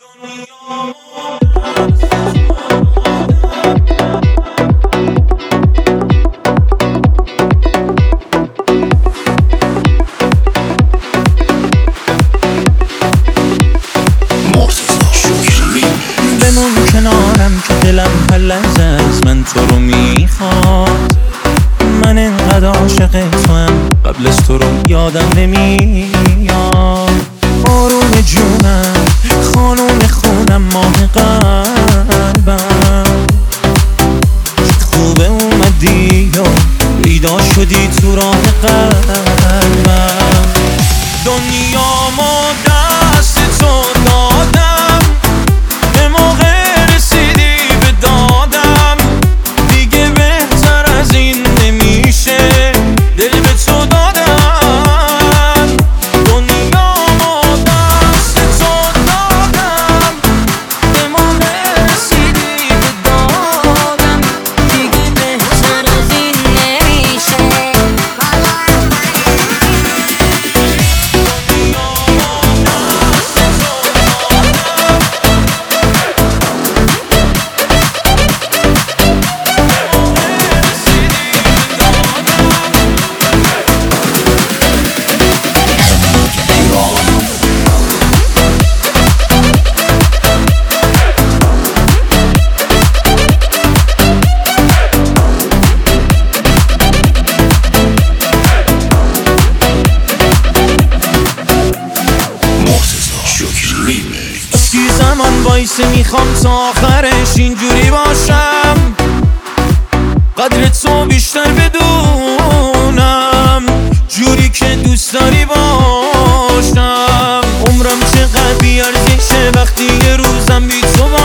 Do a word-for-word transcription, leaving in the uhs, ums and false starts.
بمون کنارم که دلم هر لحظه از من تو رو میخواد. من انقدر عاشق تو هم قبل از تو رو یادم نمیاد. آروم جونم، خانوم خونم، ماه قلبم، خوبه اومدی و پیدا شدی تو راه قلبم. دنیامو دست تو دادم، به موقع رسیدی به دادم، دیگه بهتر از این نمیشه، دل به تو دادم. دنیامو دست تو دادم، به موقع رسیدی به دادم، دیگه بهتر از این نمیشه. اسکی زمان وایسه، میخوام تا آخرش اینجوری باشم، قدر تو بیشتر بدونم، جوری که دوست داری باشم. عمرم چقدر بیارزشه وقتی یه روزم بی تو